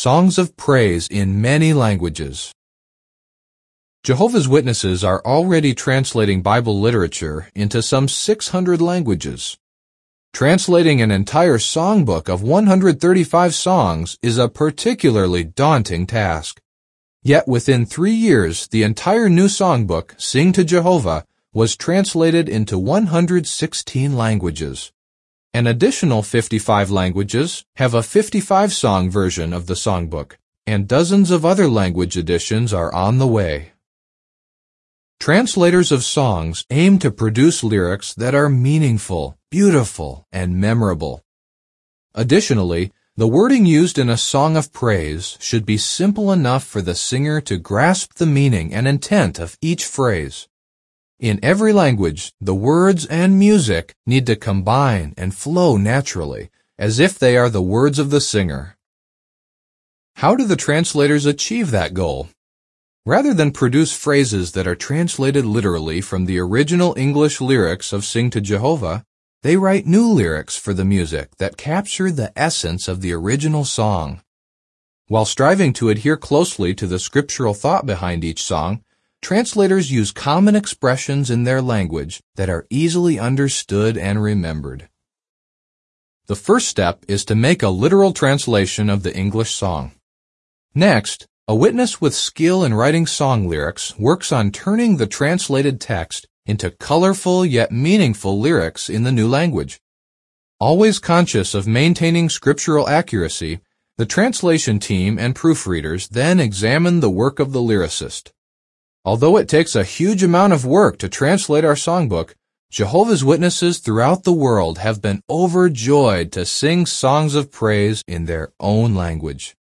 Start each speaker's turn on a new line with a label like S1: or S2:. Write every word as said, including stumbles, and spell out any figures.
S1: songs of praise in many languages. Jehovah's Witnesses are already translating Bible literature into some six hundred languages. Translating an entire songbook of one hundred thirty-five songs is a particularly daunting task. Yet within three years, the entire new songbook, Sing to Jehovah, was translated into one hundred sixteen languages. An additional fifty-five languages have a fifty-five song version of the songbook, and dozens of other language editions are on the way. Translators of songs aim to produce lyrics that are meaningful, beautiful, and memorable. Additionally, the wording used in a song of praise should be simple enough for the singer to grasp the meaning and intent of each phrase. In every language, the words and music need to combine and flow naturally, as if they are the words of the singer. How do the translators achieve that goal? Rather than produce phrases that are translated literally from the original English lyrics of Sing to Jehovah, they write new lyrics for the music that capture the essence of the original song. While striving to adhere closely to the scriptural thought behind each song, translators use common expressions in their language that are easily understood and remembered. The first step is to make a literal translation of the English song. Next, a witness with skill in writing song lyrics works on turning the translated text into colorful yet meaningful lyrics in the new language. Always conscious of maintaining scriptural accuracy, the translation team and proofreaders then examine the work of the lyricist. Although it takes a huge amount of work to translate our songbook, Jehovah's Witnesses throughout the world have been overjoyed to sing songs of praise in their own language.